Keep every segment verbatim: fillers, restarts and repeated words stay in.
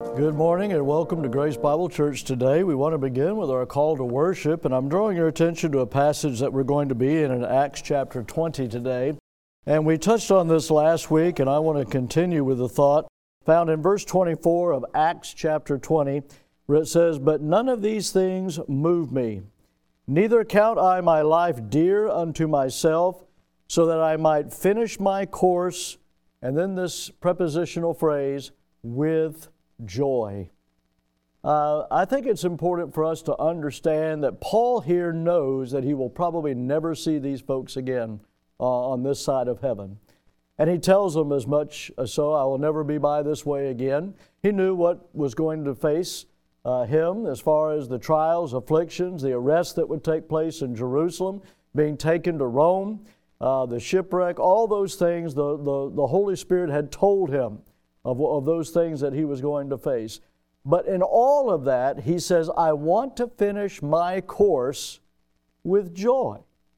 Good morning and welcome to Grace Bible Church today. We want to begin with our call to worship, and I'm drawing your attention to a passage that we're going to be in in Acts chapter twenty today. And we touched on this last week, and I want to continue with the thought found in verse twenty-four of Acts chapter twenty, where it says, "But none of these things move me, neither count I my life dear unto myself, so that I might finish my course," and then this prepositional phrase, "with joy." Uh, I think it's important for us to understand that Paul here knows that he will probably never see these folks again uh, on this side of heaven. And he tells them as much as so, "I will never be by this way again." He knew what was going to face uh, him as far as the trials, afflictions, the arrest that would take place in Jerusalem, being taken to Rome, uh, the shipwreck, all those things the, the, the Holy Spirit had told him Of, of those things that he was going to face. But in all of that, he says, "I want to finish my course with joy."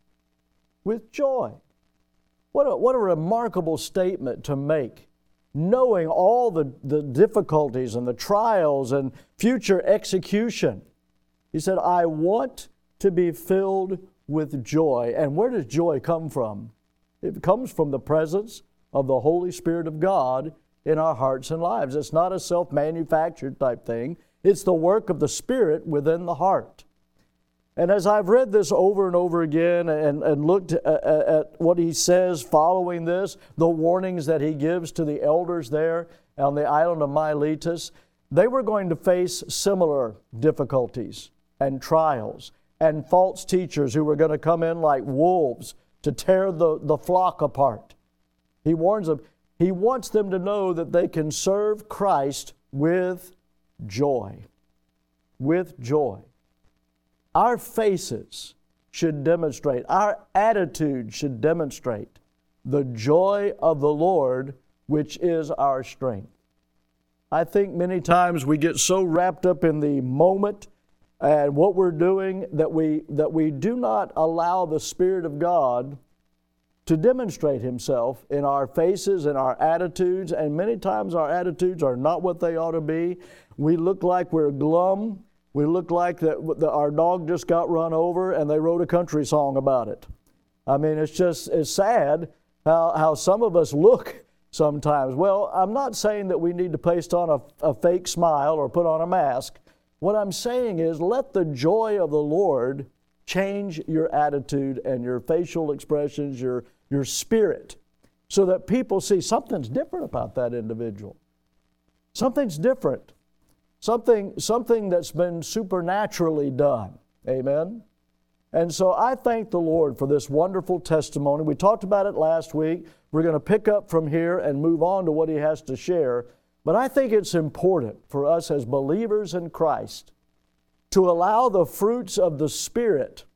With joy. What a, what a remarkable statement to make, knowing all the, the difficulties and the trials and future execution. He said, "I want to be filled with joy." And where does joy come from? It comes from the presence of the Holy Spirit of God in our hearts and lives. It's not a self-manufactured type thing. It's the work of the Spirit within the heart. And as I've read this over and over again and, and looked at, at what he says following this, the warnings that he gives to the elders there on the island of Miletus, they were going to face similar difficulties and trials and false teachers who were going to come in like wolves to tear the, the flock apart. He warns them. He wants them to know that they can serve Christ with joy. With joy. Our faces should demonstrate, our attitude should demonstrate the joy of the Lord, which is our strength. I think many times we get so wrapped up in the moment and what we're doing that we, that we do not allow the Spirit of God to demonstrate Himself in our faces and our attitudes, and many times our attitudes are not what they ought to be. We look like we're glum. We look like that our dog just got run over and they wrote a country song about it. I mean, it's just, it's sad how, how some of us look sometimes. Well, I'm not saying that we need to paste on a, a fake smile or put on a mask. What I'm saying is let the joy of the Lord change your attitude and your facial expressions, your your spirit, so that people see something's different about that individual. Something's different. Something, something that's been supernaturally done. Amen? And so I thank the Lord for this wonderful testimony. We talked about it last week. We're going to pick up from here and move on to what he has to share. But I think it's important for us as believers in Christ to allow the fruits of the Spirit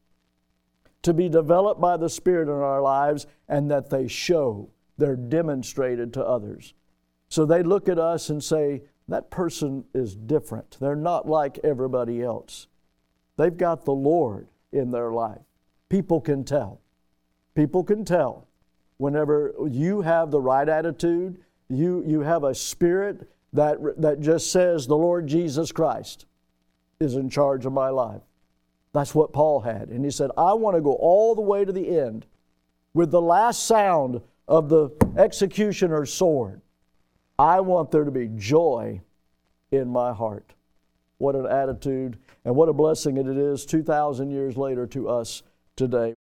to be developed by the Spirit in our lives, and that they show, they're demonstrated to others. So they look at us and say, that person is different. They're not like everybody else. They've got the Lord in their life. People can tell. People can tell. Whenever you have the right attitude, you, you have a spirit that, that just says, the Lord Jesus Christ is in charge of my life. That's what Paul had. And he said, I want to go all the way to the end with the last sound of the executioner's sword. I want there to be joy in my heart. What an attitude and what a blessing it is two thousand years later to us today.